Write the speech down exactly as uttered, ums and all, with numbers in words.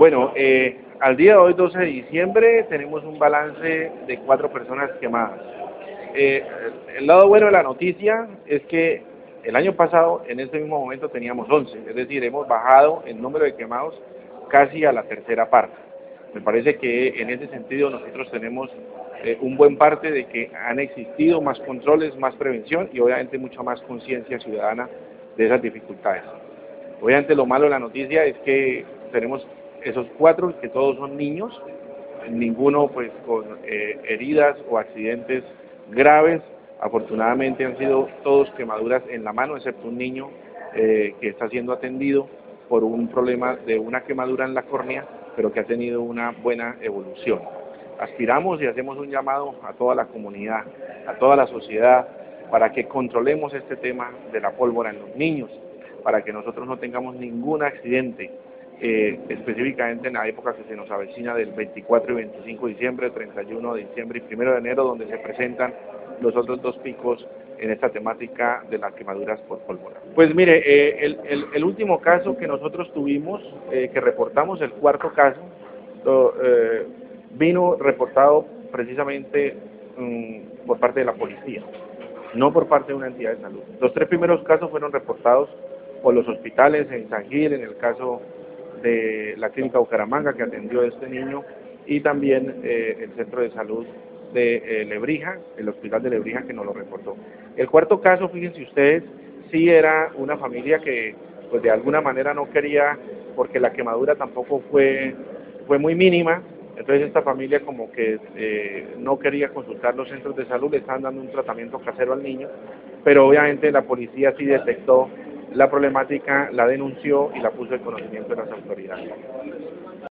Bueno, eh, al día de hoy, doce de diciembre, tenemos un balance de cuatro personas quemadas. Eh, el lado bueno de la noticia es que el año pasado, en este mismo momento, teníamos once, es decir, hemos bajado el número de quemados casi a la tercera parte. Me parece que en ese sentido nosotros tenemos eh, un buen parte de que han existido más controles, más prevención y obviamente mucha más conciencia ciudadana de esas dificultades. Obviamente lo malo de la noticia es que tenemos esos cuatro, que todos son niños, ninguno pues con eh, heridas o accidentes graves. Afortunadamente han sido todos quemaduras en la mano, excepto un niño eh, que está siendo atendido por un problema de una quemadura en la córnea, pero que ha tenido una buena evolución. Aspiramos y hacemos un llamado a toda la comunidad, a toda la sociedad, para que controlemos este tema de la pólvora en los niños, para que nosotros no tengamos ningún accidente, eh, específicamente en la época que se nos avecina del veinticuatro y veinticinco de diciembre, treinta y uno de diciembre y primero de enero, donde se presentan los otros dos picos en esta temática de las quemaduras por pólvora. Pues mire, eh, el, el, el último caso que nosotros tuvimos, eh, que reportamos, el cuarto caso, lo, eh, vino reportado precisamente um, por parte de la policía, no por parte de una entidad de salud. Los tres primeros casos fueron reportados por los hospitales en San Gil, en el caso de la clínica Bucaramanga que atendió a este niño, y también eh, el centro de salud de eh, Lebrija, el hospital de Lebrija, que nos lo reportó. El cuarto caso, fíjense ustedes, sí era una familia que pues de alguna manera no quería, porque la quemadura tampoco fue, fue muy mínima, entonces esta familia como que eh, no quería consultar los centros de salud, le estaban dando un tratamiento casero al niño, pero obviamente la policía sí detectó la problemática, la denunció y la puso en conocimiento de las autoridades.